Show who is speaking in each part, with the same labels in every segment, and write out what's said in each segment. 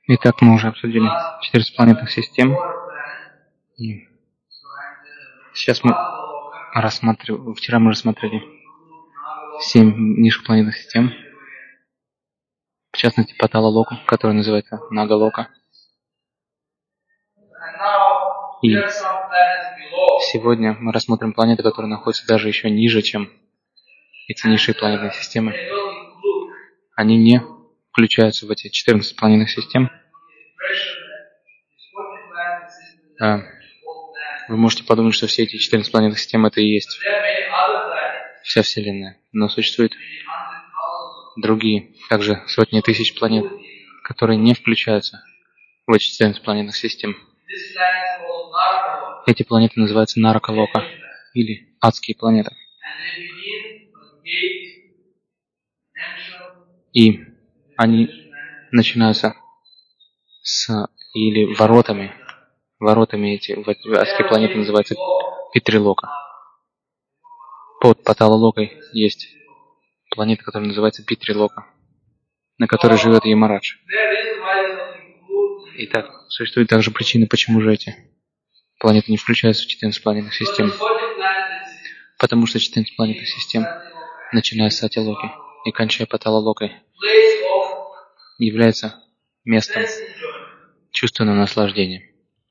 Speaker 1: Итак, мы уже обсудили 14 планетных систем. И сейчас мы рассматриваем, вчера мы рассмотрели 7 низших планетных систем, в частности Патала-локу, которая называется Нага-лока. И сегодня мы рассмотрим планеты, которые находятся даже еще ниже, чем эти низшие планетные системы. Они не включаются в эти 14 планетных систем. Вы можете подумать, что все эти 14 планетных систем это и есть вся Вселенная. Но существует другие, также сотни тысяч планет, которые не включаются в эти 14 планетных систем. Эти планеты называются Нарака-лока, или адские планеты. И они начинаются или воротами. Воротами эти адские планеты называются Питрилока. Под Патала-локой есть планета, которая называется Питрилока, на которой живет Ямарадж. Итак, существует также причина, почему же эти планеты не включаются в 14 планетных систем. Потому что 14 планетных систем, начиная с Сатя-локи и кончая Патала-локой, является местом чувственного наслаждения.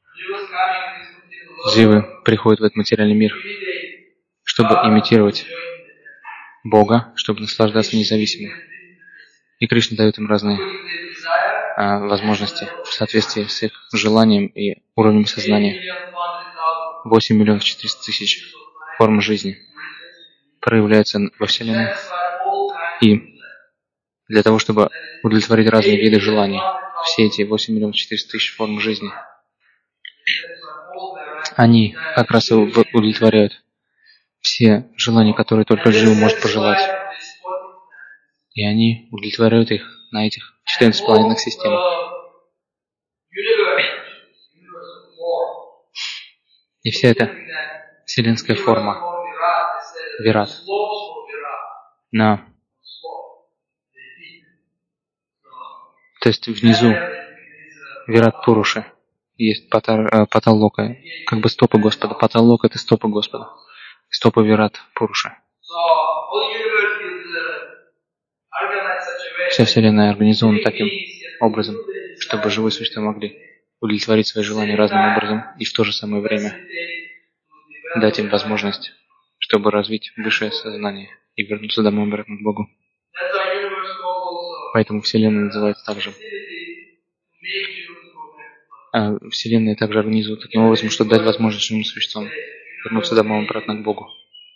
Speaker 1: Дживы приходят в этот материальный мир, чтобы имитировать Бога, чтобы наслаждаться независимо. И Кришна дает им разные возможности в соответствии с их желанием и уровнем сознания. 8 миллионов 400 тысяч форм жизни проявляются во Вселенной. И для того, чтобы удовлетворить разные виды желаний, все эти 8 миллионов 400 тысяч форм жизни, они как раз и удовлетворяют все желания, которые только Джива может пожелать. И они удовлетворяют их на этих 14 планетных системах. И вся эта вселенская форма Вират то есть внизу Вират Пуруши есть Патал-лока, как бы стопы Господа. Патал-лока — это стопы Господа. Стопы Вират Пуруши. Вся Вселенная организована таким образом, чтобы живые существа могли удовлетворить свои желания разным образом и в то же самое время дать им возможность, чтобы развить высшее сознание и вернуться домой обратно к Богу. Поэтому Вселенная называется также. Вселенная также организует таким образом, чтобы дать возможность живым существам вернуться домой обратно к Богу.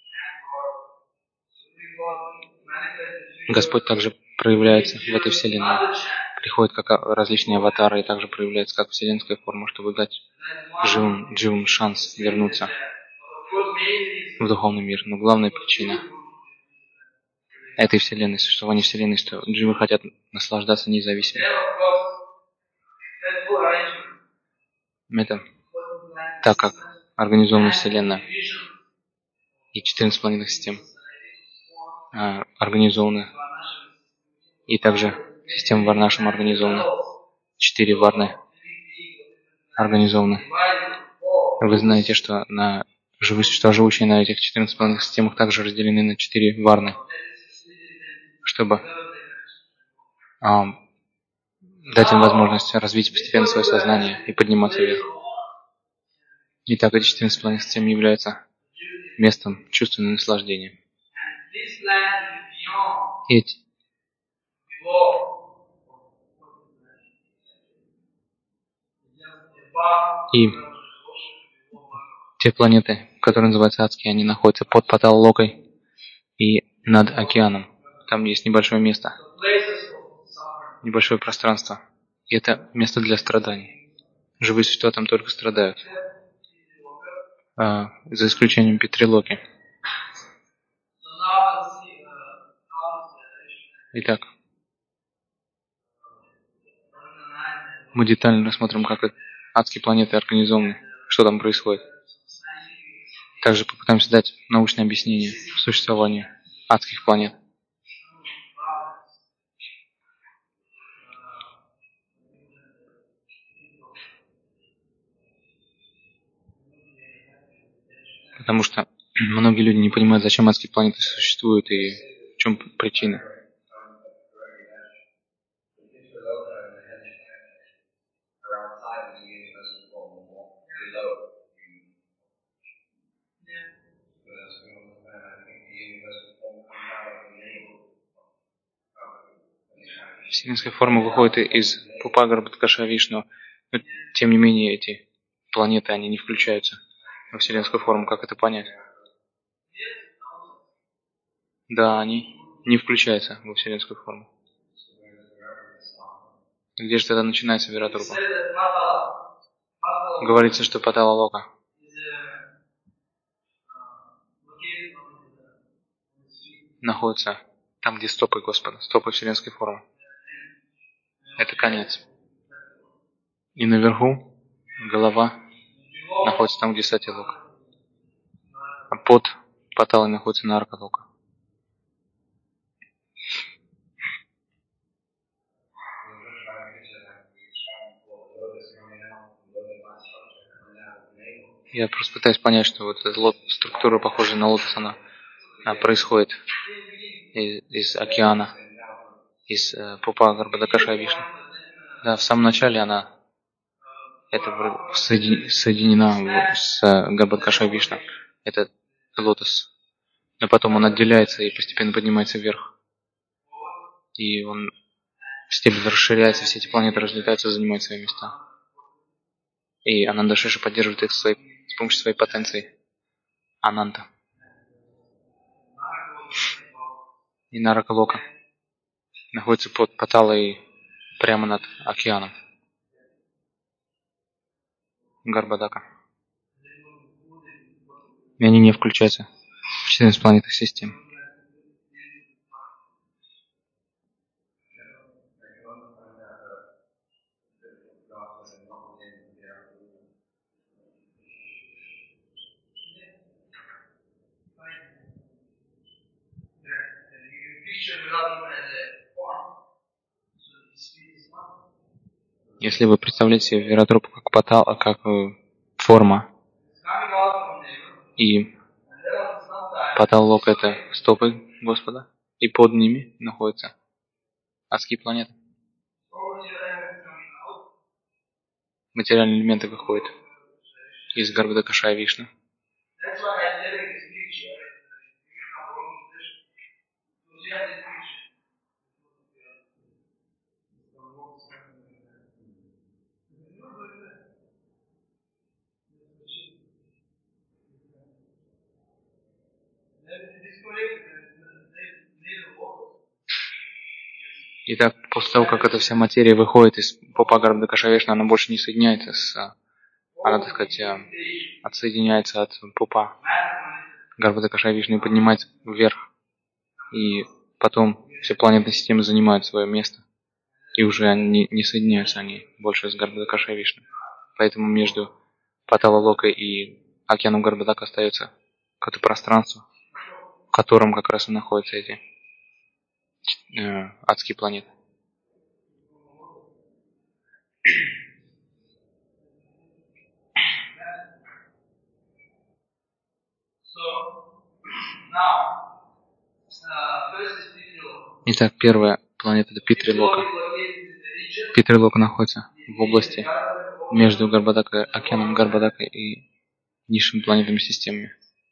Speaker 1: Господь также проявляется в этой Вселенной. Приходит как различные аватары и также проявляется как вселенская форма, чтобы дать живым шанс вернуться в духовный мир. Но главная причина этой Вселенной, существования Вселенной, что дживы хотят наслаждаться независимо. Это так как организована Вселенная и 14 планетных систем организованы, и также система Варнашам организована, 4 Варны организованы. Вы знаете, что живые существа, живущие на этих 14 планетных системах, также разделены на 4 Варны, чтобы дать им возможность развить постепенно свое сознание и подниматься вверх. Итак, эти 14 планетных систем являются местом чувственного наслаждения. И те планеты, которые называются адские, они находятся под Патала-локой и над океаном. Там есть небольшое место, небольшое пространство. И это место для страданий. Живые существа там только страдают. За исключением Питрилоки. Итак, мы детально рассмотрим, как адские планеты организованы, что там происходит. Также попытаемся дать научное объяснение существования адских планет. Потому что многие люди не понимают, зачем адские планеты существуют и в чем причина. Вселенская форма выходит из Пупа Гарбхатакаша Вишну, но тем не менее эти планеты, они не включаются во Вселенскую форму. Как это понять? Да, они не включаются во Вселенскую форму. Где же тогда начинается Виратрупа? Говорится, что Патала Лока находится там, где стопы Господа, стопы Вселенской формы. Это конец. И наверху голова находится там, где Сатья Лока. А под Паталой находится Нарка Лока. Я просто пытаюсь понять, что вот эта структура, похожая на лотос, она происходит из океана, из Пупа Гарбхатакаша Вишну. Да, в самом начале она соединена с Гарбхатакаша Вишну. Это лотос. Но потом он отделяется и постепенно поднимается вверх. И он постепенно расширяется, все эти планеты разлетаются и занимают свои места. И Ананда Шеша поддерживает их с помощью своей потенции. Ананта. И Нарака Лока находится под Паталой прямо над океаном. Гарбадака. И они не включаются в 14 планетных систем. Если вы представляете себе Виратрупу как Патала, как форма, и Патала Лока — это стопы Господа, и под ними находятся адские планеты. Материальные элементы выходят из Гарбхатакаша Вишну. Итак, после того, как эта вся материя выходит из Пупа Гарбхатакаша Вишну, она больше не соединяется она, так сказать, отсоединяется от Пупа Гарбхатакаша Вишну и поднимается вверх. И потом все планетные системы занимают свое место. И уже они не соединяются, они больше с Гарбхатакаша Вишну. Поэтому между Патала Локой и океаном Гарбхатака остается какое-то пространство, в котором как раз и находятся эти адские планеты. Итак, первая планета — это Питрилока. Питрилока находится в области между океаном Гарбхатака и низшими планетными системами.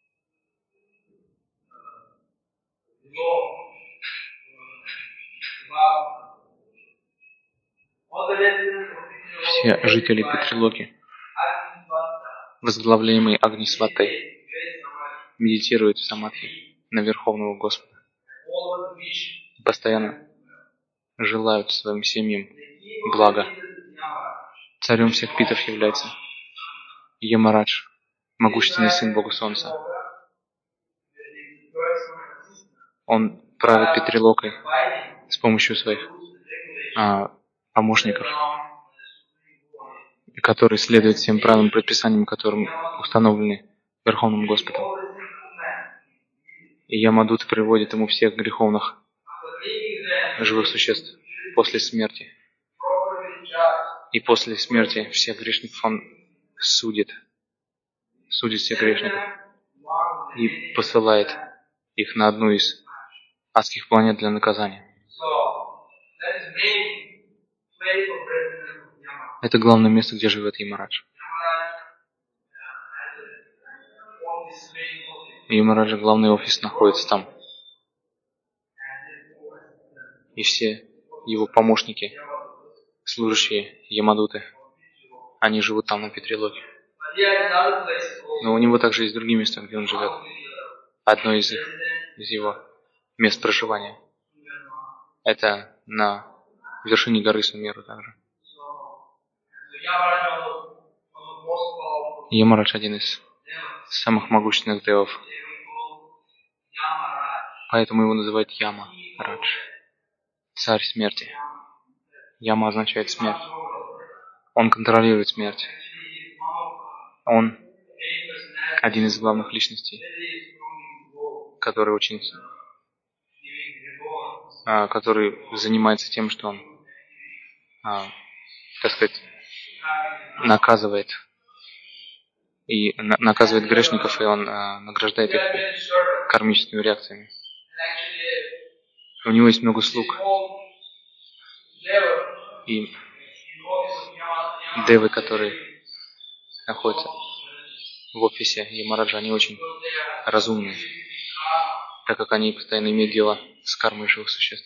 Speaker 1: Все жители Питрилоки, возглавляемые Агнисватой, медитируют в самадхи на Верховного Господа. Постоянно желают своим семьям блага. Царем всех питов является Ямарадж, могущественный сын Бога Солнца. Он правит Питрилокой с помощью своих помощников, которые следуют всем правилам и предписаниям, которые установлены Верховным Господом. И Ямадут приводит ему всех греховных живых существ после смерти. И после смерти всех грешников он судит всех грешников. и посылает их на одну из адских планет для наказания. Это главное место, где живет Ямарадж. Ямараджа главный офис находится там. И все его помощники, служащие Ямадуты, они живут там на Питрилоке. Но у него также есть другие места, где он живет. Одно из его мест проживания — это на вершине горы Сумеру также. Ямарадж — один из самых могущественных девов. Поэтому его называют Яма-Радж. Царь смерти. Яма означает смерть. Он контролирует смерть. Он один из главных личностей, который который занимается тем, что он, так сказать, наказывает грешников, и он награждает их кармическими реакциями. У него есть много слуг. И девы, которые находятся в офисе Ямараджа, они очень разумные, так как они постоянно имеют дело с кармой живых существ.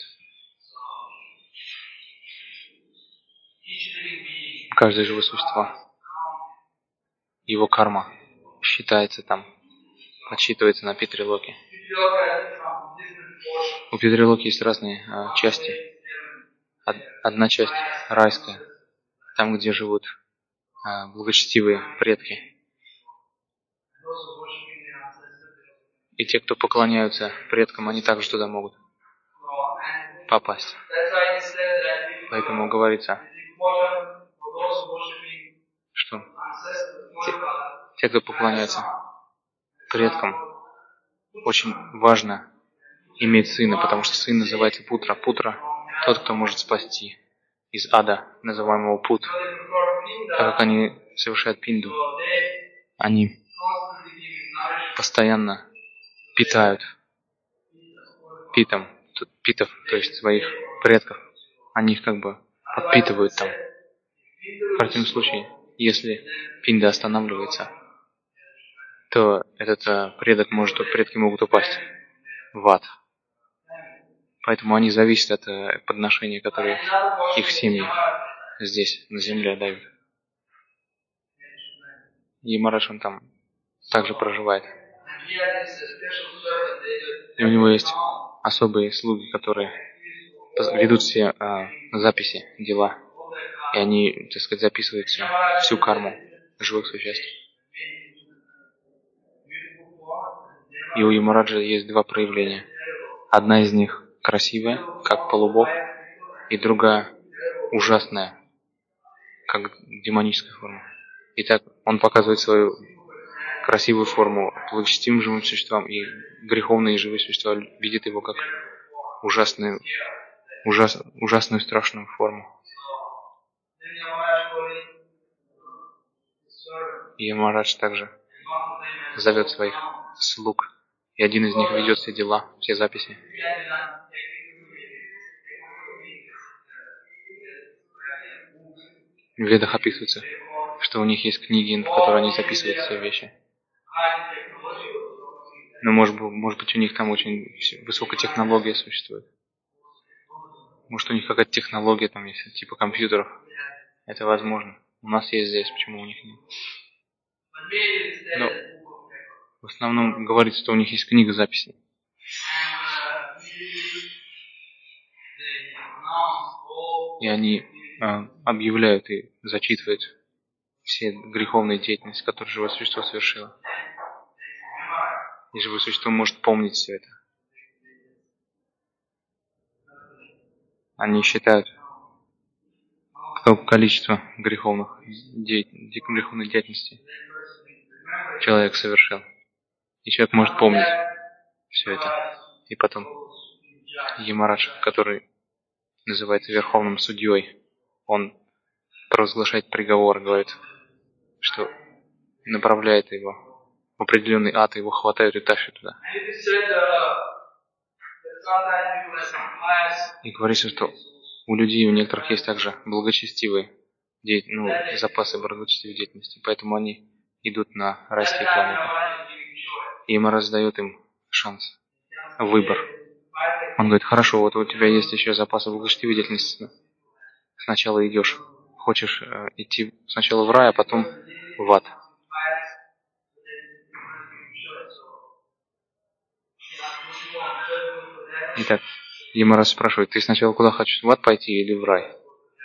Speaker 1: Каждое живое существо, его карма считается там, подсчитывается на Питрилоке. У Питрилоки есть разные части. Одна часть райская, там, где живут благочестивые предки. И те, кто поклоняются предкам, они также туда могут попасть. Поэтому говорится, что те, кто поклоняется предкам, очень важно иметь сына, потому что сын называется Путра. Путра — тот, кто может спасти из ада, называемого Пут. Так как они совершают пинду, они постоянно питают питов, то есть своих предков. Они их как бы подпитывают там. В противном случае, если пинда останавливается, то этот предки могут упасть в ад. Поэтому они зависят от подношения, которые их семьи здесь, на земле, дают. И Ямарадж, он там также проживает. И у него есть особые слуги, которые ведут все записи, дела. И они, так сказать, записывают всю карму живых существ. И у Ямараджа есть два проявления. Одна из них красивая, как полубог, и другая ужасная, как демоническая форма. Итак, он показывает свою красивую форму благочестивым живым существам, и греховные живые существа видят его как ужасную страшную форму. И Ямарадж также зовет своих слуг, и один из них ведет все дела, все записи. В Ведах описывается, что у них есть книги, в которые они записывают все вещи. Но может быть у них там очень высокая технология существует. Может у них какая-то технология там есть, типа компьютеров. Это возможно. У нас есть здесь, почему у них нет? Но в основном говорится, что у них есть книга записей. И они объявляют и зачитывают все греховные деятельности, которые живое существо совершило. И живое существо может помнить все это. Они считают, какое количество греховной деятельности человек совершил. И человек может помнить все это. И потом Ямарадж, который называется верховным судьей, он провозглашает приговор, говорит, что направляет его в определенный ад, его хватают и тащат туда. И говорится, что у людей, у некоторых есть также благочестивые запасы благочестивой деятельности, поэтому они идут на райские планеты. И им раздает им шанс, выбор. Он говорит: хорошо, вот у тебя есть еще запасы благочестивой деятельности. Сначала идешь, хочешь идти сначала в рай, а потом в ад. Итак, Ямарас спрашивает: ты сначала куда хочешь, в ад пойти или в рай?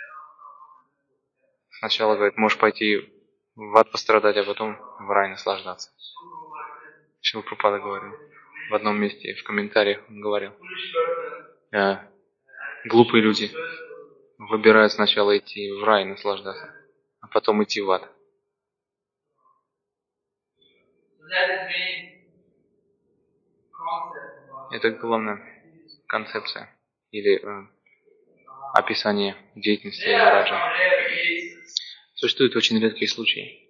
Speaker 1: Сначала, говорит, можешь пойти в ад пострадать, а потом в рай наслаждаться. Шрила Прабхупада говорил в одном месте, в комментариях он говорил: глупые люди выбирают сначала идти в рай наслаждаться, а потом идти в ад. Это главная концепция или описание деятельности Ямараджа. Существуют очень редкие случаи,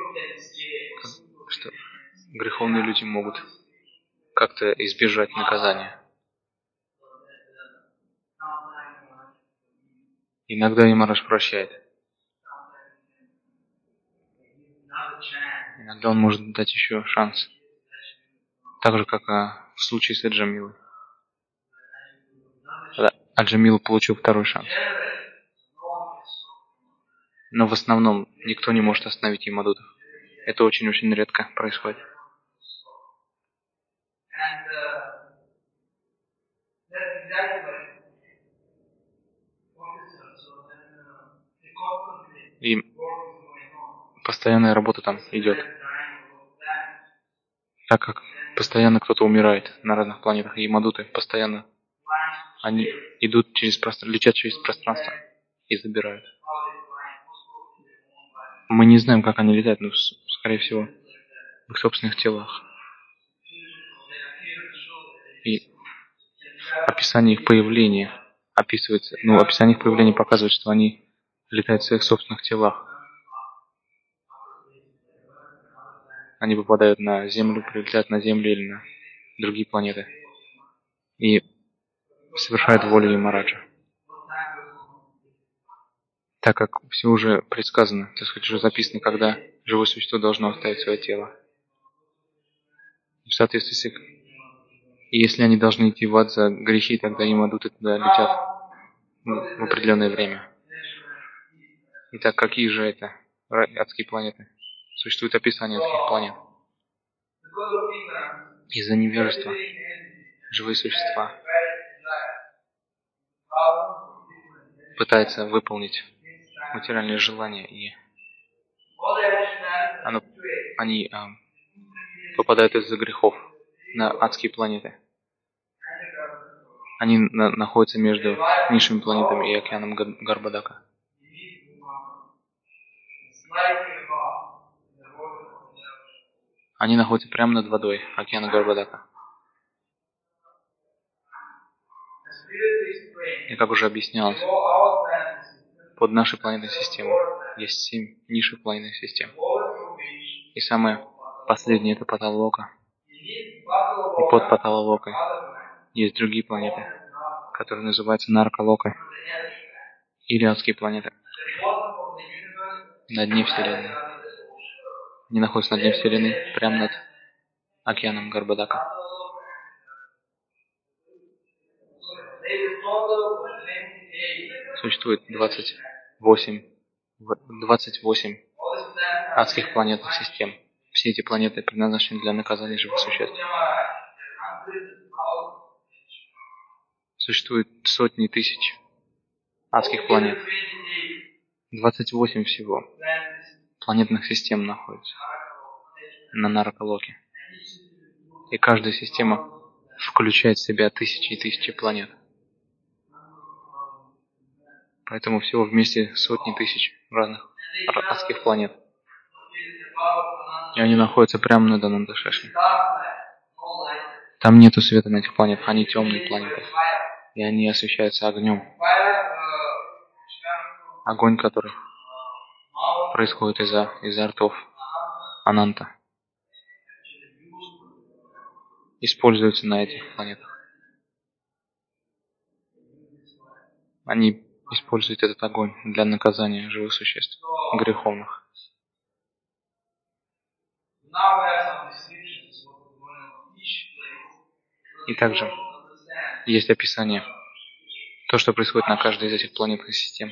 Speaker 1: что греховные люди могут как-то избежать наказания. Иногда Ямарадж прощает. Иногда он может дать еще шанс. Так же, как в случае с Аджамилой. Аджамила получил второй шанс. Но в основном никто не может остановить Ямадутов. Это очень-очень редко происходит. И постоянная работа там идет. Так как постоянно кто-то умирает на разных планетах, и Ямадуты постоянно они идут через пространство, летят через пространство и забирают. Мы не знаем, как они летают, но, скорее всего, в их собственных телах. И описание их появления описывается, описание их появления показывает, что они летают в своих собственных телах. Они попадают на Землю, прилетают на Землю или на другие планеты и совершают волю Ямараджа. Так как все уже предсказано, так сказать, уже записано, когда живое существо должно оставить свое тело. В соответствии с их... И если они должны идти в ад за грехи, тогда Ямадуты туда летят в определенное время. Итак, какие же это адские планеты? Существует описание адских планет. Из-за невежества живые существа пытаются выполнить материальные желания, и они попадают из-за грехов на адские планеты. Они находятся между низшими планетами и океаном Гарбадака. Они находятся прямо над водой океана Гарбадака. И как уже объяснялось, под нашей планетной системой есть 7 низших планетных систем. И самая последняя — это Паталока. И под Паталокой есть другие планеты, которые называются Наркалокой. Или адские планеты. На дне Вселенной. Они находятся на дне Вселенной, прямо над океаном Гарбадака. Существует 28 адских планетных систем. Все эти планеты предназначены для наказания живых существ. Существует сотни тысяч адских планет. 28 всего планетных систем находится на Наракалоке. И каждая система включает в себя тысячи и тысячи планет. Поэтому всего вместе сотни тысяч разных адских планет. И они находятся прямо над Анандашеши. Там нету света на этих планетах, они темные планеты. И они освещаются огнем. Огонь, который происходит из-за ртов Ананта. используются на этих планетах. Они используют этот огонь для наказания живых существ, греховных. И также есть описание, то, что происходит на каждой из этих планетных систем.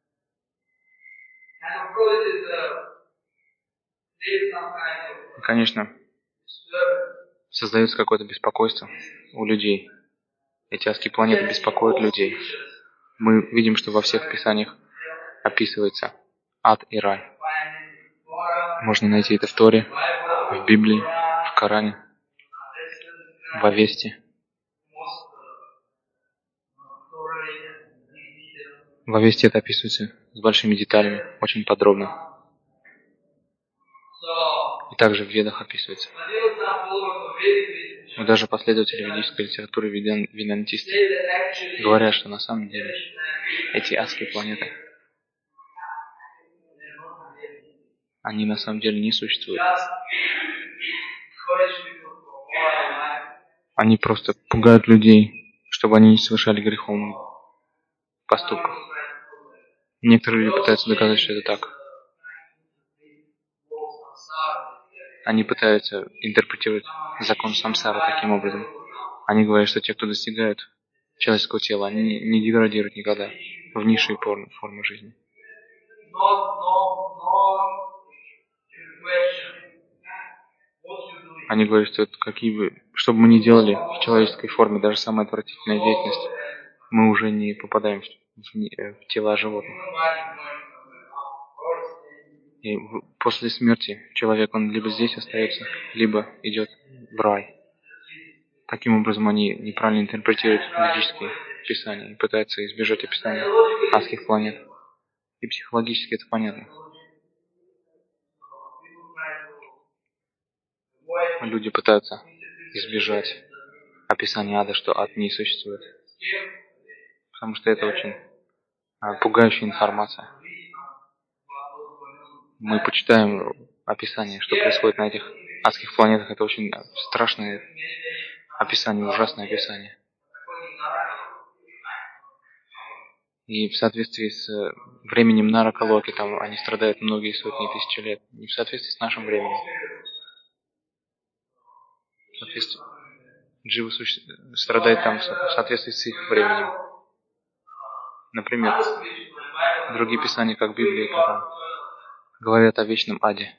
Speaker 1: И, конечно, создается какое-то беспокойство у людей. Эти адские планеты беспокоят людей. Мы видим, что во всех писаниях описывается ад и рай. Можно найти это в Торе, в Библии, в Коране, в Авесте. В Авесте это описывается с большими деталями, очень подробно. И также в Ведах описывается. Но даже последователи ведической литературы, ведантисты, говорят, что на самом деле эти адские планеты, они на самом деле не существуют. Они просто пугают людей, чтобы они не совершали греховных поступков. Некоторые люди пытаются доказать, что это так. Они пытаются интерпретировать закон самсары таким образом. Они говорят, что те, кто достигают человеческого тела, они не деградируют никогда в низшие формы жизни. Они говорят, что что бы мы ни делали в человеческой форме, даже самая отвратительная деятельность, мы уже не попадаем в тела животных. И после смерти человек, он либо здесь остается, либо идет в рай. Таким образом, они неправильно интерпретируют ведические писания и пытаются избежать описания адских планет. И психологически это понятно. Люди пытаются избежать описания ада, что ад не существует. Потому что это очень пугающая информация. Мы почитаем описание, что происходит на этих адских планетах. Это очень страшное описание, ужасное описание. И в соответствии с временем Наракалоки, там они страдают многие сотни тысяч лет. Не в соответствии с нашим временем. В соответствии, дживы страдают там в соответствии с их временем. Например, другие писания, как Библия и Коран, говорят о вечном аде.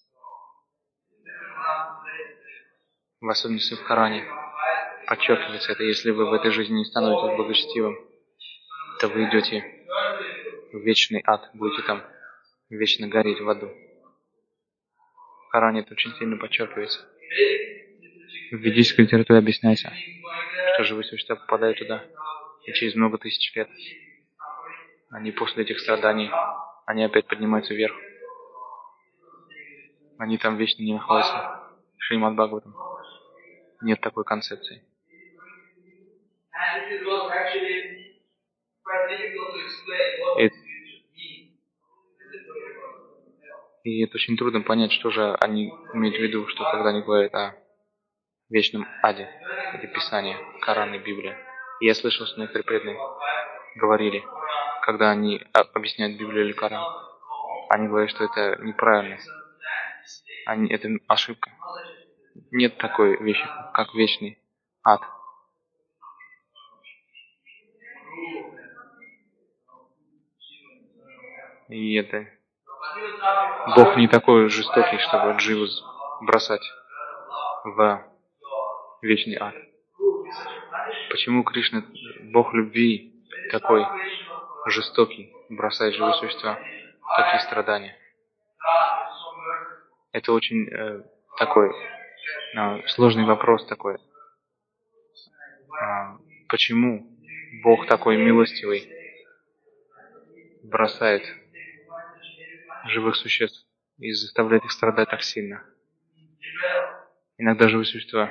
Speaker 1: В особенности в Коране подчеркивается это: если вы в этой жизни не становитесь благочестивым, то вы идете в вечный ад, будете там вечно гореть в аду. В Коране это очень сильно подчеркивается. В ведической литературе объясняется, что живые существа попадают туда, и через много тысяч лет они после этих страданий, они опять поднимаются вверх. Они там вечно не находятся. Шримад Бхагаватам. Нет такой концепции. И это очень трудно понять, что же они имеют в виду, что когда они говорят о вечном аде. Это Писание, Коран и Библия. И я слышал, что некоторые преданные говорили, когда они объясняют Библию или Коран, они говорят, что это неправильно. Это ошибка. Нет такой вещи, как вечный ад. И это Бог не такой жестокий, чтобы дживу бросать в вечный ад. Почему Кришна, Бог любви, такой жестокий, бросает живые существа в такие страдания? Это очень такой сложный вопрос такой. Почему Бог такой милостивый бросает живых существ и заставляет их страдать так сильно? Иногда живые существа,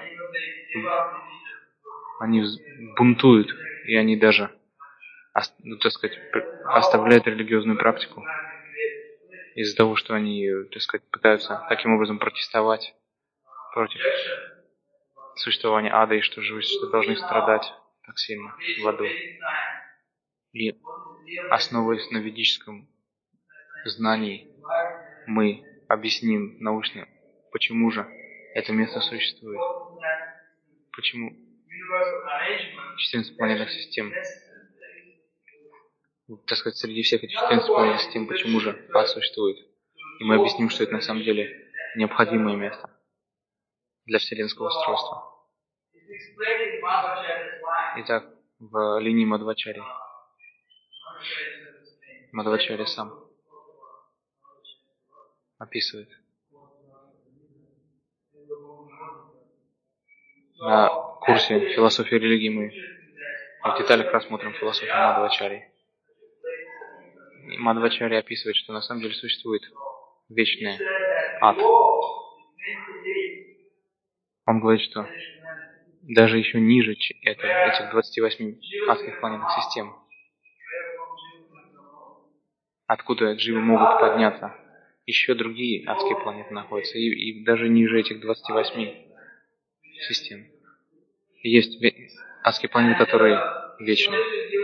Speaker 1: они бунтуют, и они даже, так сказать, оставляют религиозную практику из-за того, что они, так сказать, пытаются таким образом протестовать против существование ада, и что живые существа должны страдать так сильно в аду. И основываясь на ведическом знании, мы объясним научно, почему же это место существует, почему 14 планетных систем, так сказать, среди всех этих 14 планетных систем, почему же ад существует. И мы объясним, что это на самом деле необходимое место для вселенского устройства. Итак, в линии Мадхвачарьи. Мадхвачарья сам описывает. На курсе философии религии мы в деталях рассмотрим философию Мадхвачарьи. И Мадхвачарья описывает, что на самом деле существует вечный ад. Он говорит, что даже еще ниже этих 28 адских планетных систем, откуда дживы могут подняться, еще другие адские планеты находятся, и даже ниже этих 28 систем. Есть адские планеты, которые вечны.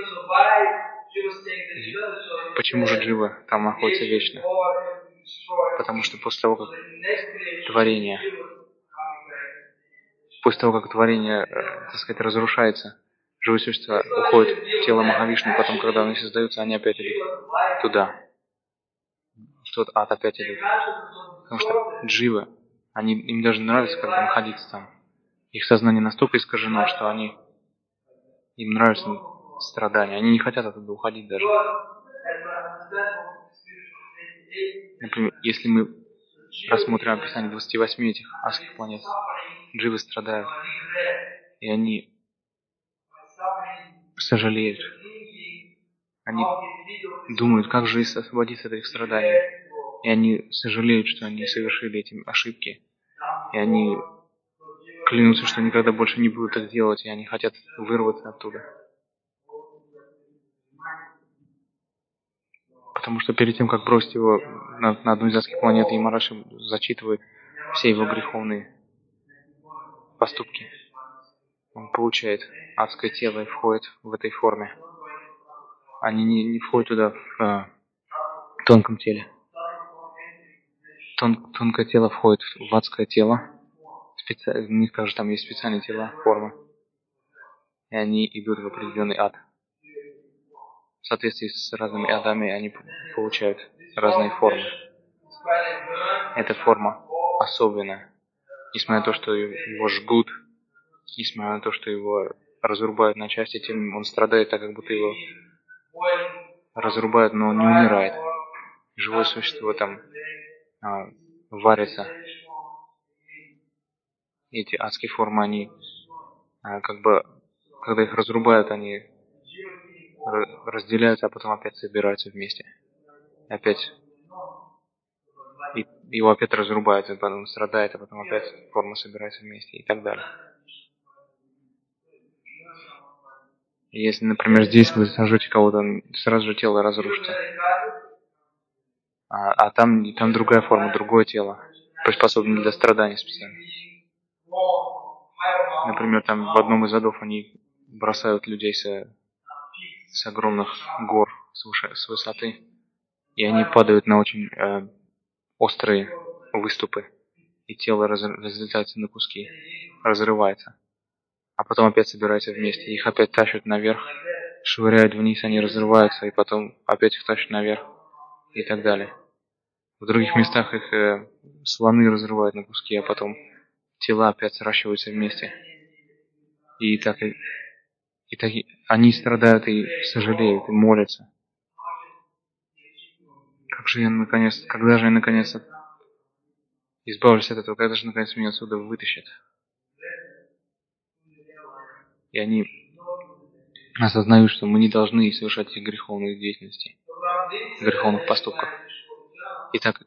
Speaker 1: Почему же дживы там находятся вечно? Потому что после того, как творение, так сказать, разрушается, живые существа уходят в тело Махавишну, потом, когда они создаются, они опять идут туда. В тот ад опять идут. Потому что дживы, им даже нравится как бы находиться там. Их сознание настолько искажено, что им нравятся страдания. Они не хотят оттуда уходить даже. Например, если мы рассмотрим описание 28 этих адских планет, дживы страдают, и они сожалеют. Они думают, как же освободиться от этих страданий. И они сожалеют, что они совершили эти ошибки. И они клянутся, что никогда больше не будут так делать, и они хотят вырваться оттуда. Потому что перед тем, как бросить его на одну из адских планет, Ямараши зачитывает все его греховные поступки. Он получает адское тело и входит в этой форме. Они не входят туда в тонком теле. Тонкое тело входит в адское тело. Не скажу, там есть специальные тела, формы. И они идут в определенный ад. В соответствии с разными адами они получают разные формы. Эта форма особенная. Несмотря на то, что его жгут, несмотря на то, что его разрубают на части, тем он страдает, так как будто его разрубают, но он не умирает. Живое существо там варится. Эти адские формы, они как бы, когда их разрубают, они разделяются, а потом опять собираются вместе. Опять его опять разрубают, и потом страдает, а потом опять форма собирается вместе и так далее. Если, например, здесь вы сожжете кого-то, сразу же тело разрушится. А там другая форма, другое тело, приспособленное для страдания специально. Например, там в одном из адов они бросают людей с огромных гор, с высоты, и они падают на очень острые выступы, и тело разлетается на куски, разрывается. А потом опять собираются вместе, их опять тащат наверх, швыряют вниз, они разрываются, и потом опять их тащат наверх, и так далее. В других местах их слоны разрывают на куски, а потом тела опять сращиваются вместе. И так они страдают и сожалеют, и молятся. Когда же я наконец избавлюсь от этого, когда же наконец меня отсюда вытащат? И они осознают, что мы не должны совершать этих греховных деятельностей, греховных поступков. Итак,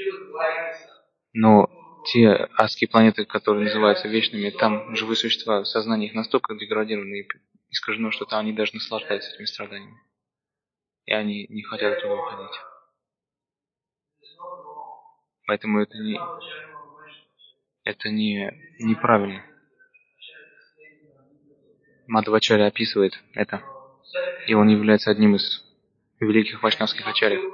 Speaker 1: но те адские планеты, которые называются вечными, там живые существа, сознание их настолько деградировано и искажено, что там они даже наслаждаются этими страданиями. И они не хотят оттуда уходить. Поэтому это неправильно. Мадхвачарья описывает это. И он является одним из великих вайшнавских ачарьев.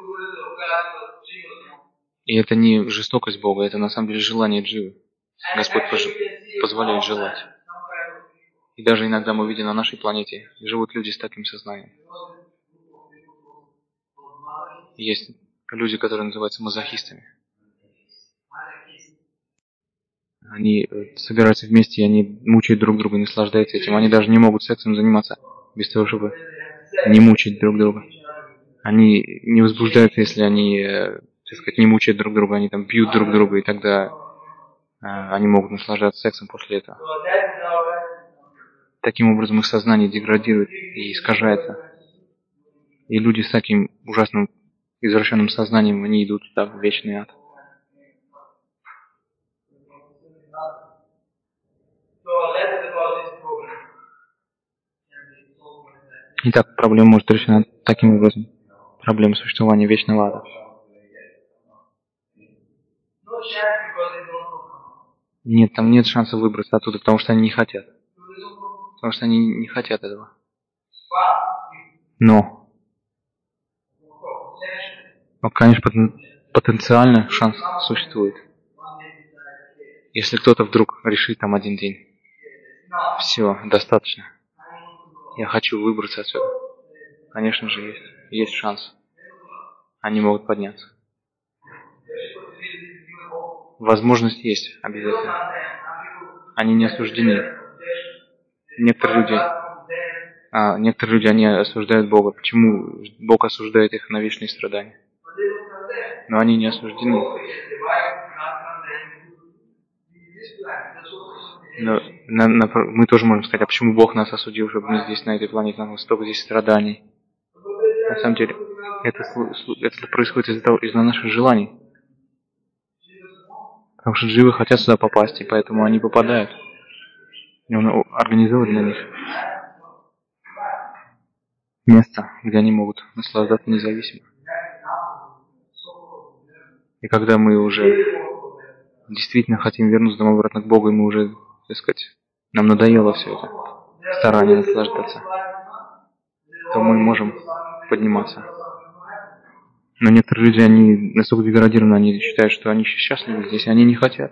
Speaker 1: И это не жестокость Бога, это на самом деле желание дживы. Господь позволяет желать. И даже иногда мы видим на нашей планете, живут люди с таким сознанием. Есть люди, которые называются мазохистами. Они собираются вместе, и они мучают друг друга, наслаждаются этим. Они даже не могут сексом заниматься без того, чтобы не мучить друг друга. Они не возбуждаются, если они, так сказать, не мучают друг друга, они там бьют друг друга, и тогда они могут наслаждаться сексом после этого. Таким образом их сознание деградирует и искажается. И люди с таким ужасным извращенным сознанием, они идут туда, в вечный ад. Итак, проблема может решена таким образом. Проблема существования вечного ада. Нет, там нет шанса выбраться оттуда, потому что они не хотят. Потому что они не хотят этого. Но, конечно, потенциально шанс существует. Если кто-то вдруг решит там один день, все, достаточно. Я хочу выбраться отсюда. Конечно же, есть шанс. Они могут подняться. Возможность есть обязательно. Они не осуждены. Некоторые люди, они осуждают Бога. Почему Бог осуждает их на вечные страдания? Но они не осуждены. Но мы тоже можем сказать, а почему Бог нас осудил, чтобы мы здесь, на этой планете, нам столько здесь страданий? На самом деле, это происходит из-за наших желаний. Потому что дживы хотят сюда попасть, и поэтому они попадают. И он организует для них место, где они могут наслаждаться независимо. И когда мы уже действительно хотим вернуться домой обратно к Богу, и мы уже, так сказать, нам надоело все это старание наслаждаться, то мы можем подниматься. Но некоторые люди, они настолько деградированы, они считают, что они счастливы здесь, и они не хотят.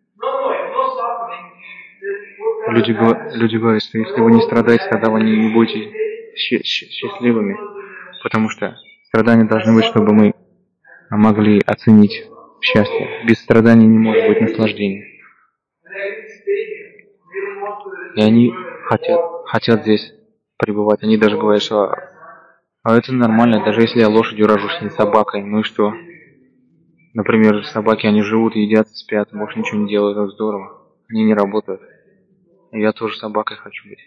Speaker 1: Люди говорят, что если вы не страдаете, тогда вы не будете счастливыми, потому что страдания должны быть, чтобы мы могли оценить счастье. Без страданий не может быть наслаждения. И они хотят здесь пребывать. Они даже говорят, что это нормально, даже если я лошадью рожусь, не собакой, ну и что? Например, собаки, они живут, едят, спят, больше ничего не делают, это здорово. Они не работают. И я тоже собакой хочу быть.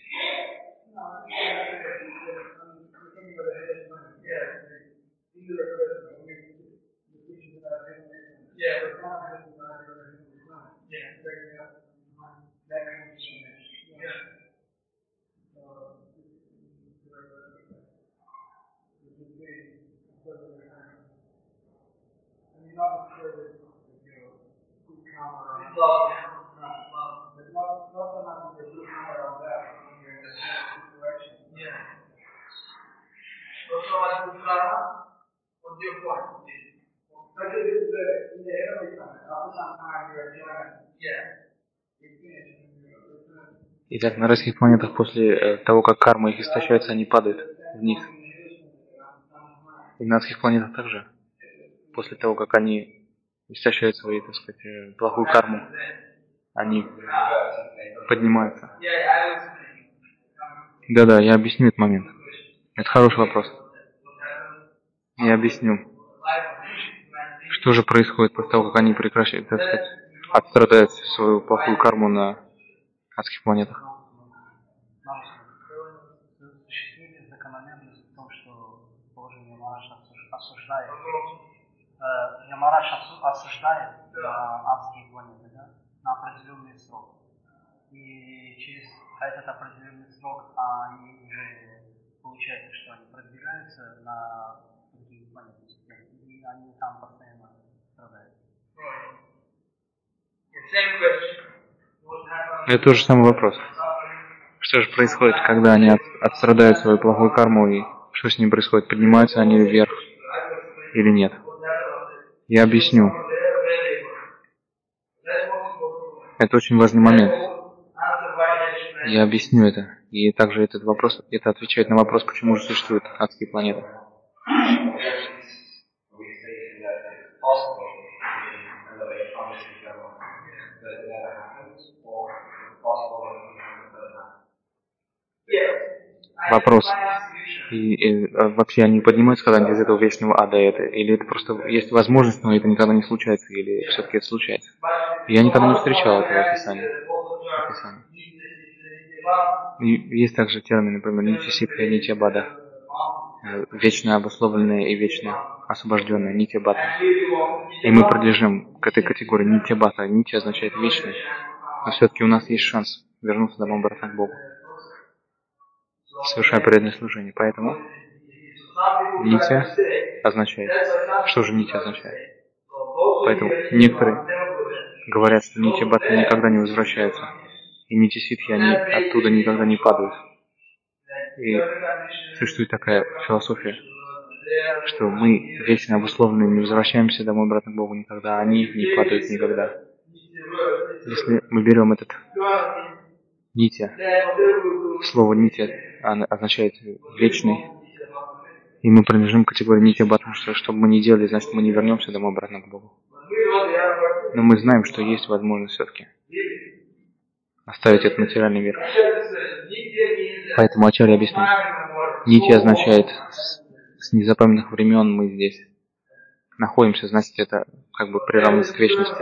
Speaker 1: Итак, на райских планетах после того, как карма их истощается, они падают вниз. И на адских планетах также. После того, как они истощают свою, так сказать, плохую карму, они поднимаются. Да, я объясню этот момент. Это хороший вопрос. Я объясню. Что же происходит после того, как они прекращают, так сказать, отстрадают свою плохую карму на адских планетах?
Speaker 2: Существует закономерность в том, что Божий Ямараш осуждает. Ямараш осуждает на адские планеты, да, на определенный срок. И через этот определенный срок они уже получается, что они продвигаются на другие планеты. И они там постоянно страдают.
Speaker 1: Это тот же самый вопрос. Что же происходит, когда они отстрадают свою плохую карму, и что с ними происходит? Поднимаются они вверх или нет? Я объясню. Это очень важный момент. Я объясню это. И также этот вопрос, это отвечает на вопрос, почему же существуют адские планеты. Вопрос. И вообще они поднимаются когда-нибудь из этого вечного ада это? Или это просто есть возможность, но это никогда не случается? Или все-таки это случается? Я никогда не встречал этого описания. И есть также термин, например, нитья-ситха, нитья-бада. Вечно обусловленное и вечно освобожденное, нитья-бата. И мы принадлежим к этой категории нитья-бата. Нитья означает вечный. Но все-таки у нас есть шанс вернуться домой обратно к Богу, совершая преданное служение. Поэтому нитья означает. Что же нитья означает? Поэтому некоторые говорят, что нитья-бата никогда не возвращаются. И нитья-ситхи, они оттуда никогда не падают. И существует такая философия, что мы вечно обусловлены не возвращаемся домой обратно к Богу никогда, а они не падают никогда. Если мы берем этот нитья, слово нитья означает вечный, и мы принадлежим к категории нитья, потому что бы мы ни делали, значит мы не вернемся домой обратно к Богу. Но мы знаем, что есть возможность все-таки оставить этот материальный мир. Поэтому Ачарья объясняет. Нитья означает с незапамятных времен мы здесь находимся, значит это как бы приравнивается к вечности.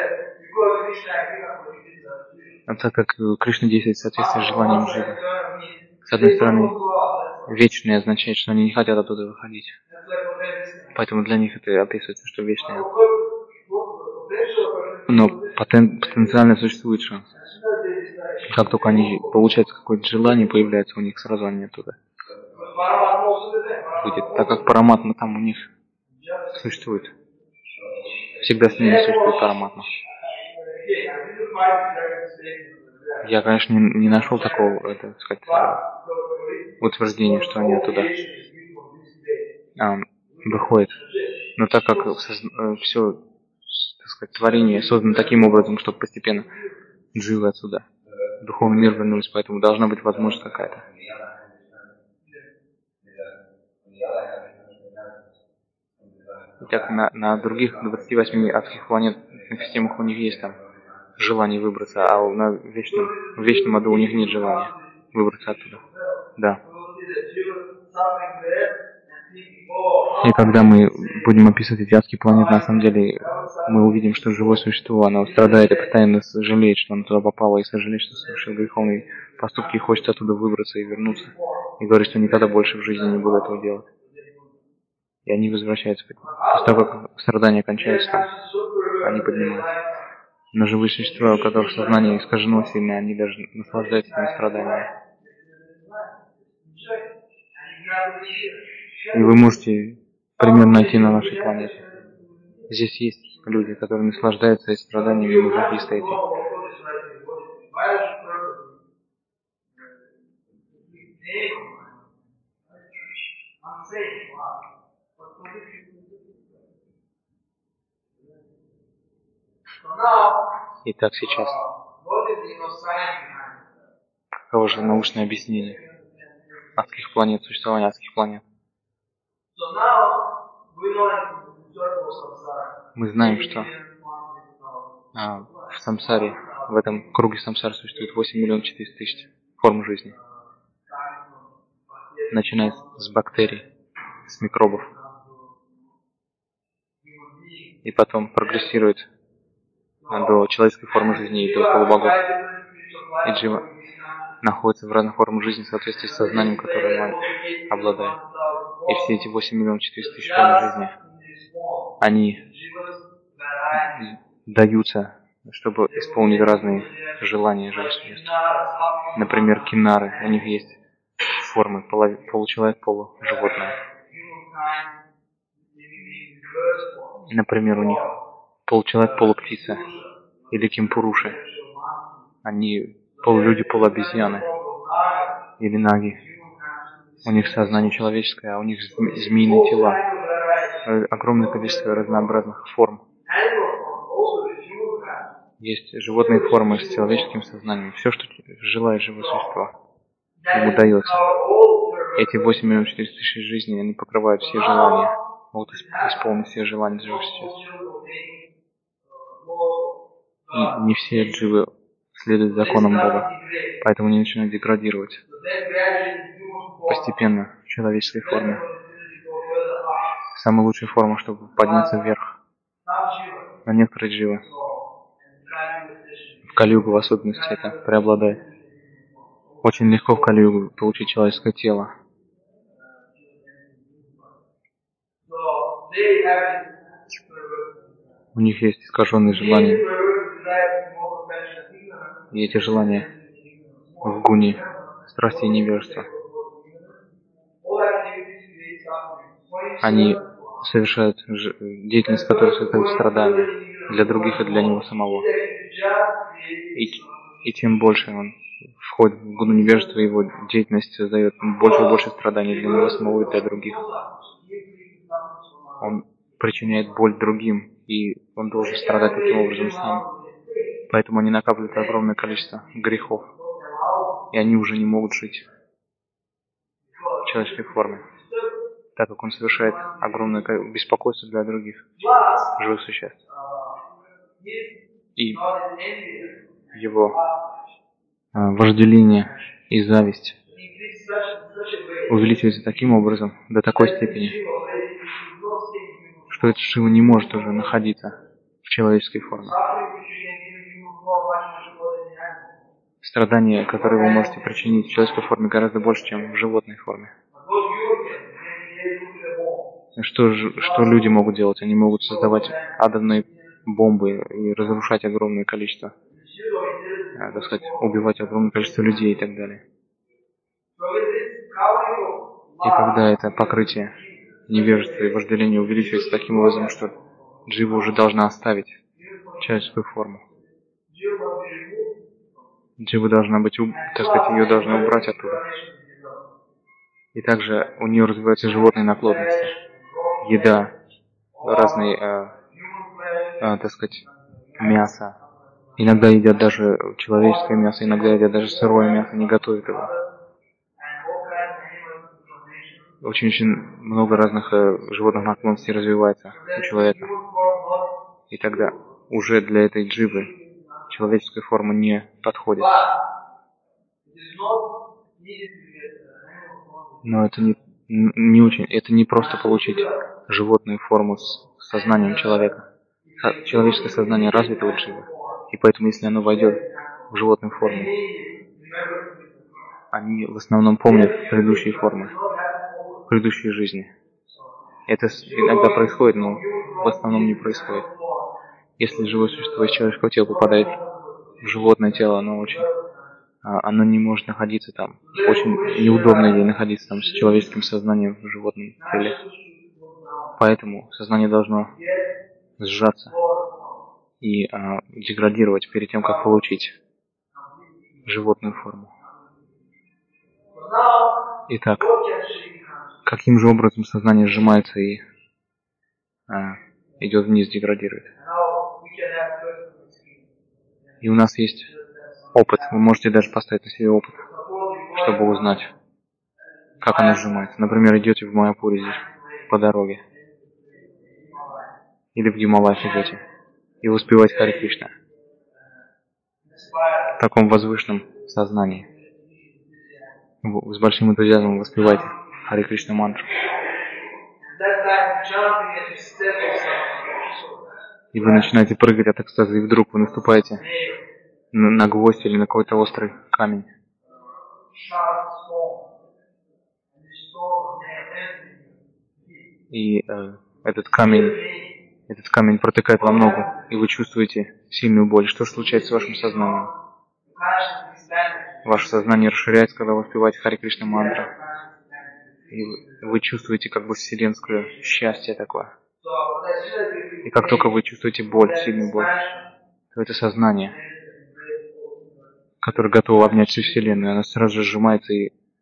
Speaker 1: А так как Кришна действует в соответствии с желанием жизни. С одной стороны, вечное означает, что они не хотят оттуда выходить. Поэтому для них это описывается, что вечное. Но потенциально существует шанс. Как только они получают какое-то желание, появляется у них, сразу они оттуда выйдет. Так как параматма там у них существует. Всегда с ними существует параматма. Я, конечно, не нашел такого, так сказать, утверждения, что они оттуда выходят. Но так как все, так сказать, творение создано таким образом, чтобы постепенно дживы отсюда, духовный мир вернулись, поэтому должна быть возможность какая-то. Так на других 28 адских планетных системах у них есть там желание выбраться, а в вечном аду у них нет желания выбраться оттуда. Да. И когда мы будем описывать эти адские планеты, на самом деле мы увидим, что живое существо, оно страдает и постоянно жалеет, что оно туда попало, и сожалеет, что совершил греховные поступки, и хочет оттуда выбраться и вернуться. И говорит, что никогда больше в жизни не буду этого делать. И они возвращаются. После того, как страдания кончаются, там, они поднимаются. Но живые существа, у которых сознание искажено сильно, они даже наслаждаются этими страданиями. И вы можете пример найти на нашей планете. Здесь есть люди, которые наслаждаются этими страданиями, и мазохисты эти. Итак, сейчас. Каково же научное объяснение адских планет, существования адских планет? Мы знаем, что в самсаре, в этом круге самсары существует 8 миллионов 400 тысяч форм жизни. Начиная с бактерий, с микробов. И потом прогрессирует до человеческой формы жизни и до полубогов. И джива находится в разных формах жизни в соответствии с сознанием, которым он обладает. И все эти 8 миллионов 400 тысяч форм жизни, они даются, чтобы исполнить разные желания живых существ. Например, кинары, у них есть формы получеловек, полуживотное. Например, у них получеловек, полуптица или кимпуруши. Они полулюди, полуобезьяны. или наги. У них сознание человеческое, а у них змеиные тела. Огромное количество разнообразных форм. Есть животные формы с человеческим сознанием. Все, что желает живое существо, ему дается. Эти 8 миллионов 400 тысяч жизней, они покрывают все желания. Могут исполнить все желания живых существ. И не все дживы следуют законам Бога. Поэтому они начинают деградировать постепенно в человеческой форме. Самая лучшая форма, чтобы подняться вверх. Но некоторые дживы, в Кали-югу в особенности, это преобладает. Очень легко в Кали-югу получить человеческое тело. У них есть искаженные желания. И эти желания в гуне, страсти и невежества. Они совершают деятельность, которая создает страдания для других и для него самого. И чем больше он входит в гуну невежества, его деятельность создает больше и больше страданий для него самого и для других. Он причиняет боль другим, и он должен страдать таким образом сам. Поэтому они накапливают огромное количество грехов, и они уже не могут жить в человеческой форме, так как он совершает огромное беспокойство для других живых существ. И его вожделение и зависть увеличивается таким образом, до такой степени, что этот Шива не может уже находиться в человеческой форме. Страдания, которые вы можете причинить в человеческой форме, гораздо больше, чем в животной форме. Что люди могут делать? Они могут создавать атомные бомбы и разрушать огромное количество, так сказать, убивать огромное количество людей и так далее. И когда это покрытие невежества и вожделения увеличивается таким образом, что джива уже должна оставить человеческую форму. Джива должна быть, так сказать, ее должны убрать оттуда. И также у нее развиваются животные наклонности. Еда, разные, так сказать, мясо. Иногда едят даже человеческое мясо, иногда едят даже сырое мясо, не готовят его. Очень-очень много разных животных наклонностей развивается у человека. И тогда уже для этой дживы человеческая форма не подходит. Но это не очень, это не просто получить животную форму с сознанием человека. Человеческое сознание развито у дживы. И поэтому, если оно войдет в животную форму, они в основном помнят предыдущие формы, предыдущие жизни. Это иногда происходит, но в основном не происходит. Если живое существо из человеческого тела попадает в животное тело, оно не может находиться там. Очень неудобно ей находиться там с человеческим сознанием в животном теле. Поэтому сознание должно сжаться и деградировать перед тем, как получить животную форму. Итак, каким же образом сознание сжимается и идет вниз, деградирует? И у нас есть опыт. Вы можете даже поставить на себе опыт, чтобы узнать, как оно сжимается. Например, идете в Майяпуре здесь по дороге. Или в Гималаях идете. И воспеваете Харе Кришна. В таком возвышенном сознании. С большим энтузиазмом воспевайте Харе Кришна мантру. И вы начинаете прыгать от экстаза, и вдруг вы наступаете на гвоздь или на какой-то острый камень. И этот камень протыкает вам ногу, и вы чувствуете сильную боль. Что же случается с вашим сознанием? Ваше сознание расширяется, когда вы воспеваете Харе Кришна мантру. И вы чувствуете как бы вселенское счастье такое. И как только вы чувствуете боль, сильную боль, то это сознание, которое готово обнять всю Вселенную, оно сразу же сжимается и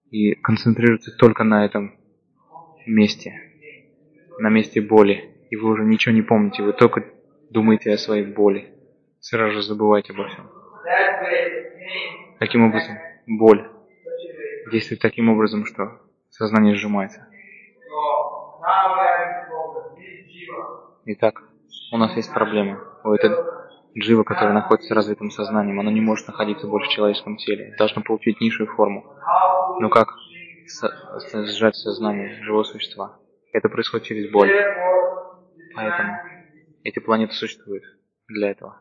Speaker 1: и концентрируетесь только на этом месте, на месте боли, и вы уже ничего не помните, вы только думаете о своей боли, сразу же забываете обо всем. Таким образом, боль действует таким образом, что сознание сжимается. Итак, у нас есть проблема. У этой джива, которая находится с развитым сознанием, она не может находиться больше в человеческом теле, должна получить низшую форму. Но как сжать сознание живого существа? Это происходит через боль. Поэтому эти планеты существуют для этого.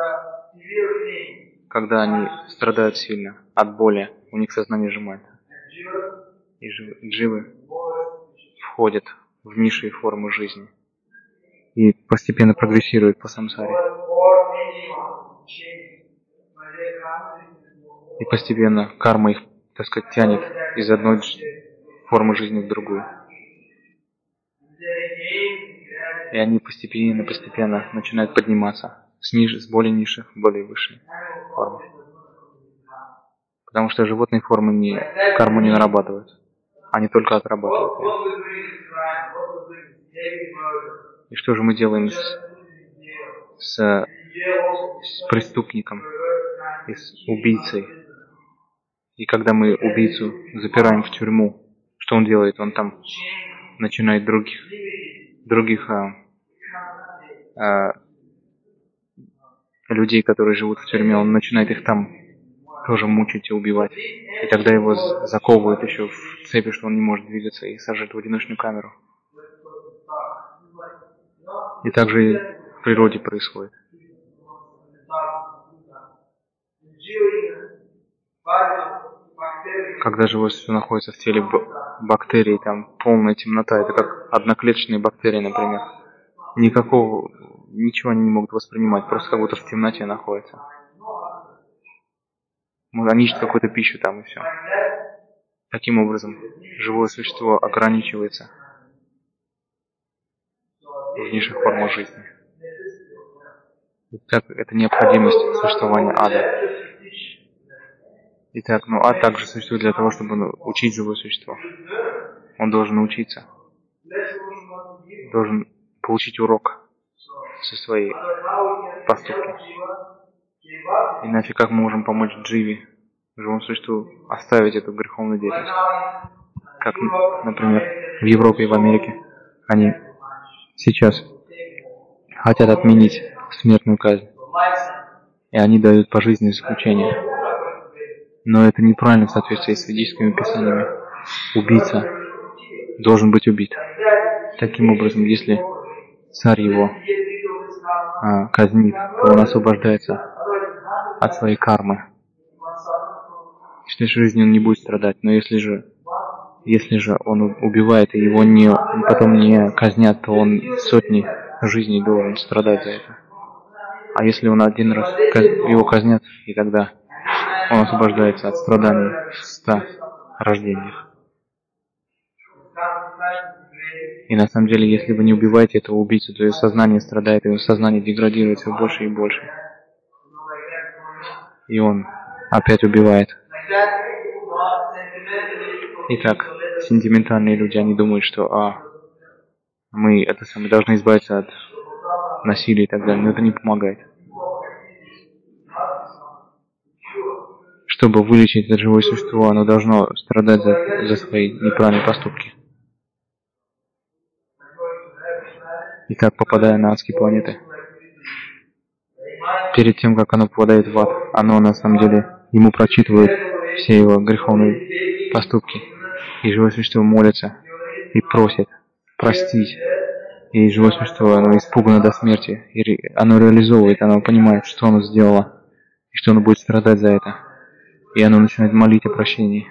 Speaker 1: Когда они страдают сильно от боли, у них сознание сжимается. И дживы входят в низшие формы жизни и постепенно прогрессируют по самсаре. И постепенно карма их, так сказать, тянет из одной формы жизни в другую. И они постепенно начинают подниматься с более низших в более высшие формы. Потому что животные формы карму не нарабатывают. Они только отрабатывают ее. И что же мы делаем с преступником и с убийцей? И когда мы убийцу запираем в тюрьму, что он делает? Он там начинает других людей, которые живут в тюрьме, он начинает их там тоже мучить и убивать. И тогда его заковывают еще в цепи, что он не может двигаться, и сажают в одиночную камеру. И так же и в природе происходит. Когда живое существо находится в теле бактерий, там полная темнота, это как одноклеточные бактерии, например. Ничего они не могут воспринимать, просто как будто в темноте находятся. Они ищут какую-то пищу там и все. Таким образом, живое существо ограничивается в низших формах жизни. Так, это необходимость существования ада. Итак, ад также существует для того, чтобы учить живое существо. Он должен научиться. Должен получить урок со своей поступки. Иначе как мы можем помочь дживе, живому существу, оставить эту греховную деятельность? Как, например, в Европе и в Америке. Они сейчас хотят отменить смертную казнь. И они дают пожизненное заключение. Но это неправильно в соответствии с ведическими писаниями. Убийца должен быть убит. Таким образом, если царь его казнит, то он освобождается от своей кармы. В следующей жизни он не будет страдать. Но если же он убивает и его потом не казнят, то он сотни жизней должен страдать за это. А если он один раз его казнят, и тогда он освобождается от страданий в 100 рождениях. И на самом деле, если вы не убиваете этого убийцу, то его сознание страдает, его сознание деградирует все больше и больше. И он опять убивает. Итак, сентиментальные люди, они думают, что мы должны избавиться от насилия и так далее, но это не помогает. Чтобы вылечить это живое существо, оно должно страдать за свои неправильные поступки. Итак, попадая на адские планеты, перед тем, как оно попадает в ад, оно на самом деле ему прочитывает все его греховные поступки. И живое существо молится и просит простить. И живое существо, оно испугано до смерти. И оно реализовывает, оно понимает, что оно сделало, и что оно будет страдать за это. И оно начинает молить о прощении.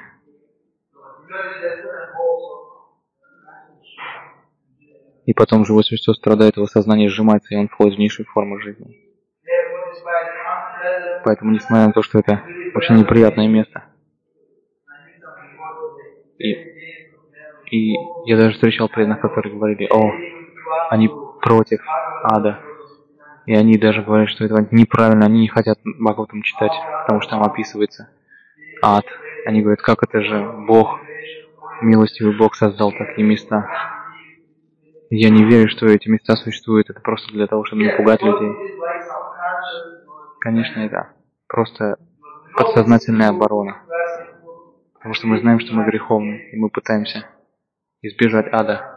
Speaker 1: И потом живое существо страдает, его сознание сжимается, и он входит в низшую форму жизни. Поэтому, несмотря на то, что это очень неприятное место, и я даже встречал преданных, которые говорили, они против ада. И они даже говорят, что это неправильно, они не хотят Бхагаватам читать, потому что там описывается ад. Они говорят, как это же Бог, милостивый Бог создал такие места. Я не верю, что эти места существуют. Это просто для того, чтобы не пугать людей. Конечно, это просто подсознательная оборона. Потому что мы знаем, что мы греховны, и мы пытаемся избежать ада.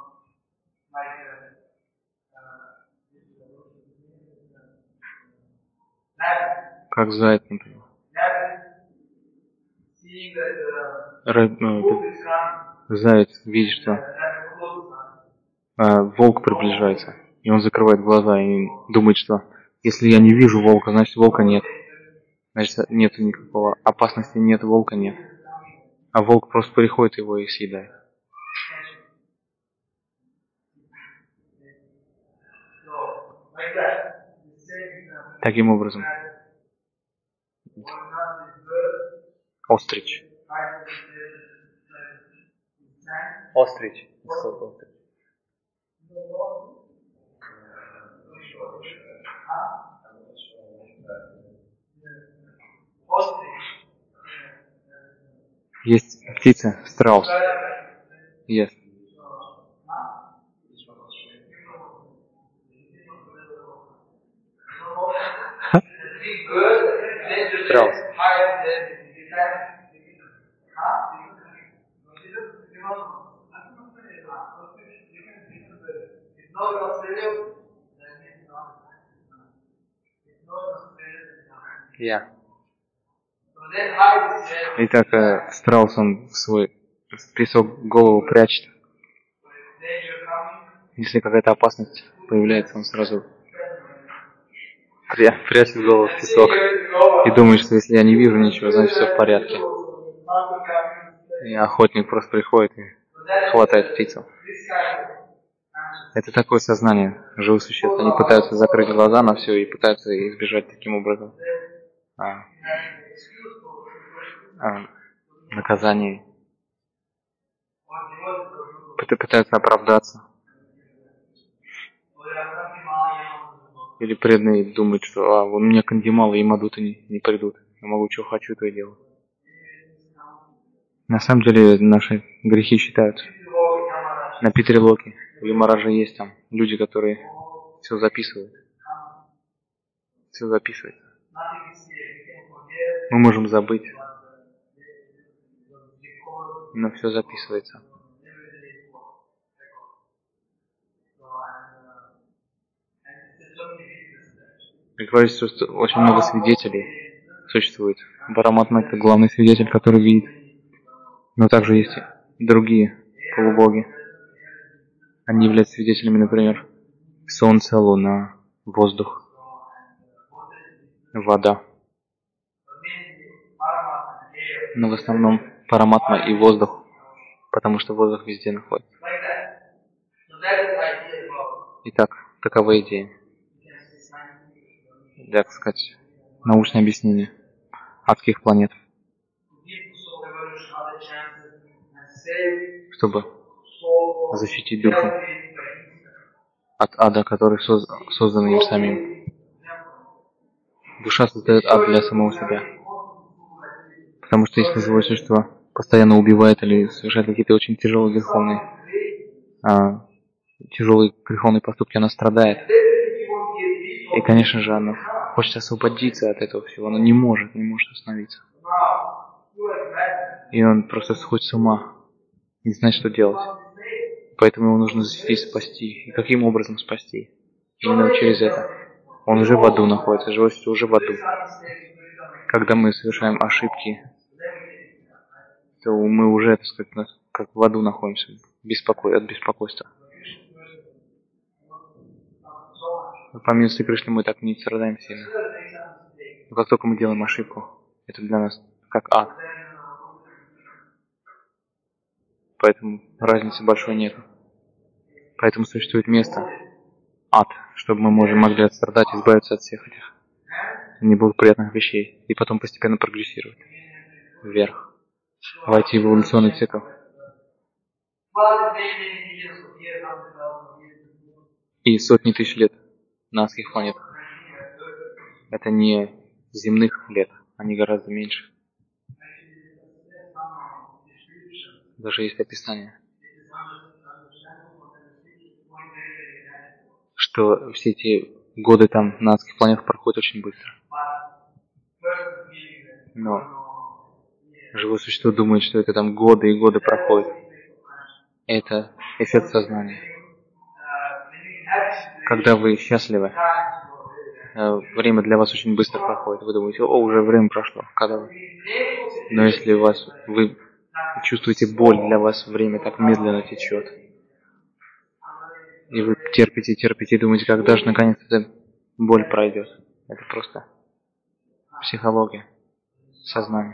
Speaker 1: Как заяц, например. Заяц видит, что волк приближается, и он закрывает глаза и думает, что если я не вижу волка, значит волка нет. Значит, нет никакого опасности, нет волка, нет. А волк просто приходит его и съедает. Таким образом. Острич. Острич. Есть птица, страус. Yes. Страус. Yeah. Итак, страус, он свой песок голову прячет. Если какая-то опасность появляется, он сразу прячет голову в песок и думает, что если я не вижу ничего, значит все в порядке. И охотник просто приходит и хватает птицу. Это такое сознание живых существ. Они пытаются закрыть глаза на все и пытаются избежать таким образом наказаний. Пытаются оправдаться. Или преданные думают, что у меня кандималы, им адуты не придут. Я могу, что хочу, то и делаю. На самом деле наши грехи считаются. На Питере Локи у Ямараджа есть там люди, которые все записывают. Все записывается. Мы можем забыть, но все записывается. И говорится, что очень много свидетелей существует. Параматма — это главный свидетель, который видит. Но также есть и другие полубоги. Они являются свидетелями, например, солнце, луна, воздух, вода. Но в основном параматма и воздух, потому что воздух везде находится. Итак, такова идея. Так сказать, научное объяснение адских планет. Чтобы защитить душу от ада, который создан им самим. Душа создает ад для самого себя. Потому что если живое существо постоянно убивает или совершает какие-то очень тяжелые греховные поступки, она страдает. И, конечно же, она хочет освободиться от этого всего. Она не может остановиться. И он просто сходит с ума. Не знает, что делать. Поэтому его нужно защитить, спасти. И каким образом спасти? Именно через это. Он уже в аду находится, живое существо уже в аду. Когда мы совершаем ошибки, то мы уже, так сказать, как в аду находимся, от беспокойства. По милости Кришны мы так не страдаем сильно. Но как только мы делаем ошибку, это для нас как ад. Поэтому разницы большой нет. Поэтому существует место, ад, чтобы мы могли отстрадать, избавиться от всех этих неблагоприятных вещей. И потом постепенно прогрессировать вверх. Войти в эволюционный цикл. И сотни тысяч лет на адских планетах. Это не земных лет, они гораздо меньше. Даже есть описание, что все эти годы там на адских планетах проходят очень быстро. Но живое существо думает, что это там годы и годы проходят. Это эффект сознания. Когда вы счастливы, время для вас очень быстро проходит. Вы думаете, о, уже время прошло. Когда вы... Но если вы чувствуете боль, для вас время так медленно течет. И вы терпите, терпите, и думаете, когда же наконец эта боль пройдет. Это просто психология, сознание.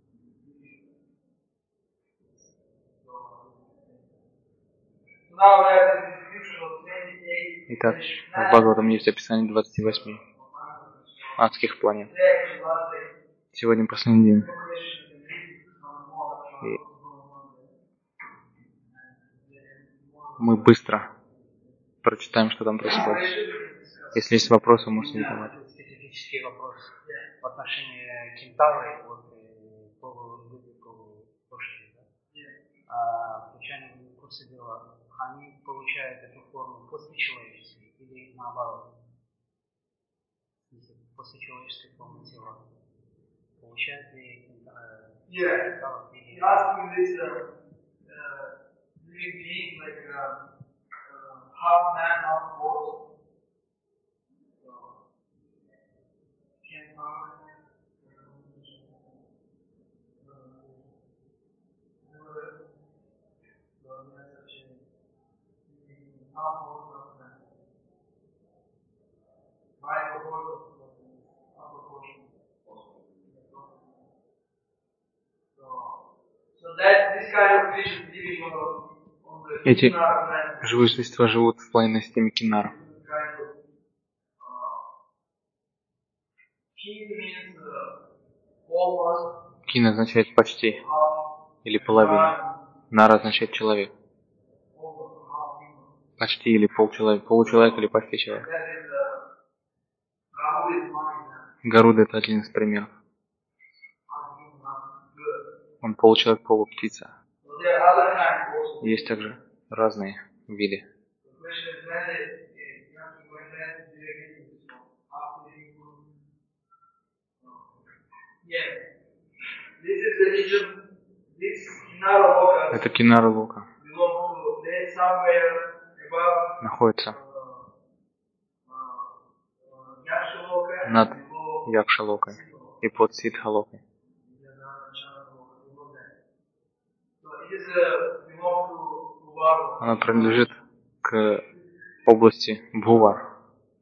Speaker 1: Итак, в Бхагаватам есть описание 28 адских планет. Сегодня последний день. И мы быстро прочитаем, что там происходит. Если есть вопросы, можете задавать.
Speaker 2: Специфический вопрос в отношении кентавры, по площади, да? Случайно в курсе дела, они получают эту форму после человеческой или наоборот? После человеческой формы тела. Получают ли кентавры half man, half horse.
Speaker 1: Эти живые существа живут в планетной системе Кинара. Кин означает почти или половина. Нара означает человек. Почти или полчеловек. Получеловек или почти человек. Гаруда — это один из примеров. Он получеловек, полуптица. Есть также разные виды. Это Кинара Лока. Находится над Якша-локой и под Сидха-локой. Она принадлежит к области Бхувар.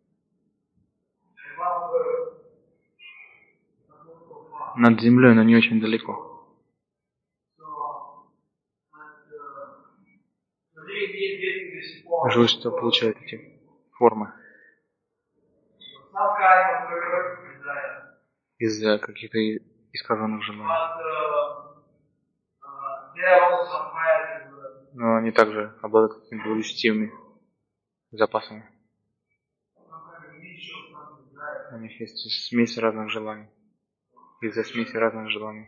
Speaker 1: Над землей, но не очень далеко. Живые существа получают эти формы из-за каких-то искаженных желаний. Но они также обладают какими-то благочестивыми запасами. У них есть смесь разных желаний. Из-за смеси разных желаний.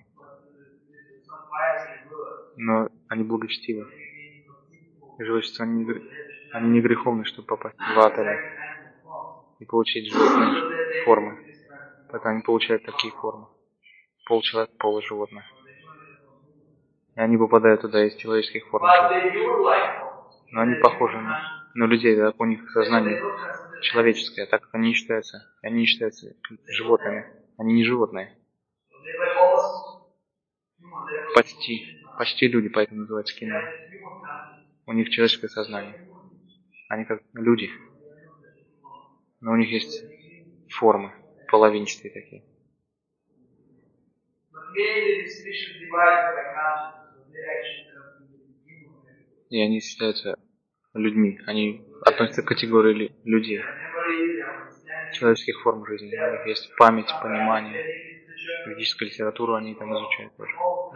Speaker 1: Но они благочестивы. Живые существа, они не греховны, чтобы попасть в ад и получить животные формы. Поэтому они получают такие формы. Полчеловек, полуживотное. И они попадают туда из человеческих форм. Но они похожи на людей, так у них сознание человеческое, так как они не считаются животными. Они не животные. Почти люди, поэтому называются кинара. У них человеческое сознание. Они как люди. Но у них есть формы, половинчатые такие. И они считаются людьми. Они относятся к категории людей. Человеческих форм жизни. У них есть память, понимание. Ведическую литературу они там изучают тоже.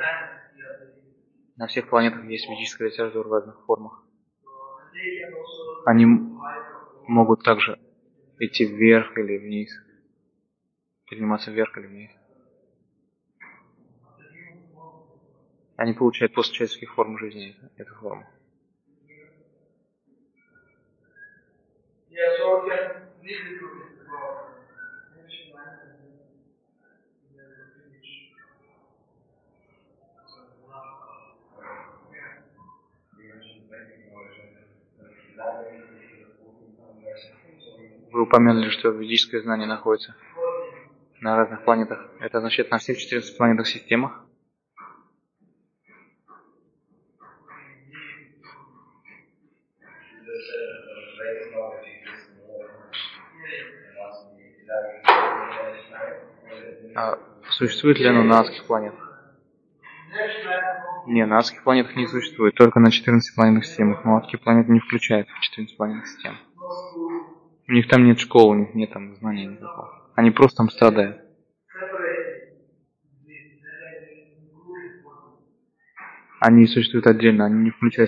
Speaker 1: На всех планетах есть ведическая литература в разных формах. Они могут также идти вверх или вниз. Подниматься вверх или вниз. Они получают после человеческих форм жизни эту форму. Вы упомянули, что ведическое знание находится на разных планетах. Это означает на всех 14 планетах системах? А существует ли оно на адских планетах? Не, на адских планетах не существует, только на 14 планетных системах. Но адские планеты не включают в 14 планетных систем. У них там нет школы, у них нет там знания никакого. Они просто там страдают. Они существуют отдельно, они не включают